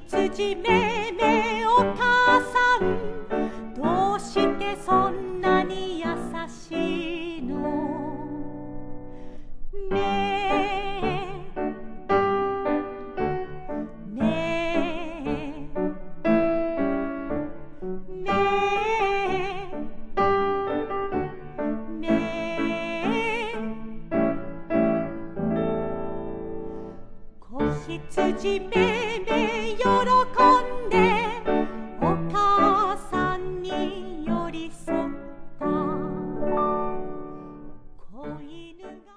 羊めめお母さんどうしてそんなに優しいのねえねえねえねえ子羊めめよろ